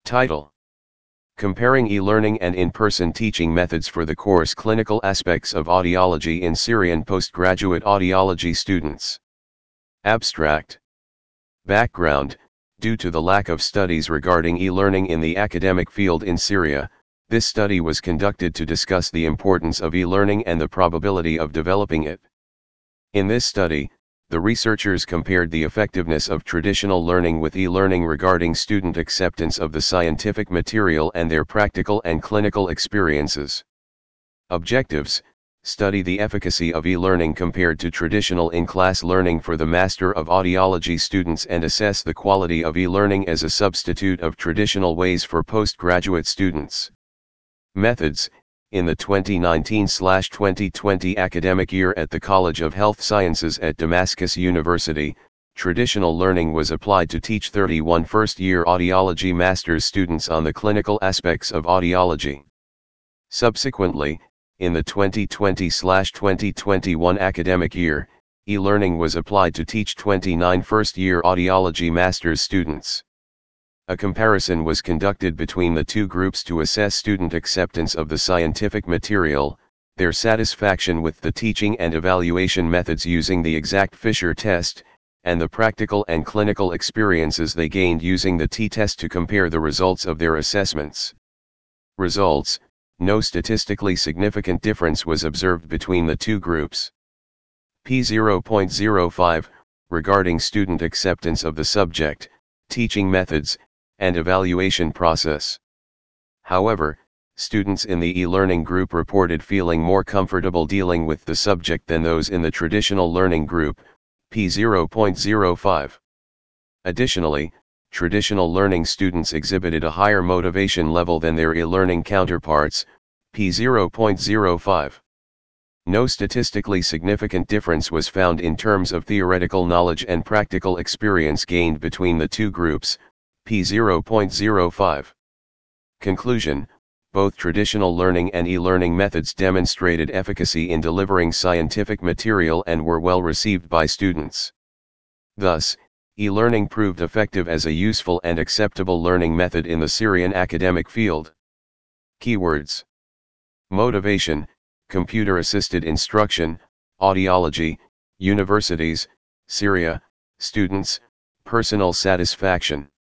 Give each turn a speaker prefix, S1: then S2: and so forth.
S1: Title: Comparing e-learning and in-person teaching methods for the course Clinical Aspects of Audiology in Syrian Postgraduate Audiology Students. Abstract. Background: due to the lack of studies regarding e-learning in the academic field in Syria, this study was conducted to discuss the importance of e-learning and the probability of developing it. In this study, the researchers compared the effectiveness of traditional learning with e-learning regarding student acceptance of the scientific material and their practical and clinical experiences. Objectives: study the efficacy of e-learning compared to traditional in-class learning for the Master of Audiology students and assess the quality of e-learning as a substitute of traditional ways for postgraduate students. Methods: in the 2019/2020 academic year at the College of Health Sciences at Damascus University, traditional learning was applied to teach 31 first-year audiology master's students on the clinical aspects of audiology. Subsequently, in the 2020/2021 academic year, e-learning was applied to teach 29 first-year audiology master's students. A comparison was conducted between the two groups to assess student acceptance of the scientific material, their satisfaction with the teaching and evaluation methods using the exact Fisher test, and the practical and clinical experiences they gained using the t-test to compare the results of their assessments. Results: no statistically significant difference was observed between the two groups. P0.05, regarding student acceptance of the subject, teaching methods, and evaluation process. However, students in the e-learning group reported feeling more comfortable dealing with the subject than those in the traditional learning group, P0.05. Additionally, traditional learning students exhibited a higher motivation level than their e-learning counterparts, P0.05. No statistically significant difference was found in terms of theoretical knowledge and practical experience gained between the two groups, P0.05. Conclusion: both traditional learning and e-learning methods demonstrated efficacy in delivering scientific material and were well received by students. Thus, e-learning proved effective as a useful and acceptable learning method in the Syrian academic field. Keywords: motivation, computer-assisted instruction, audiology, universities, Syria, students, personal satisfaction.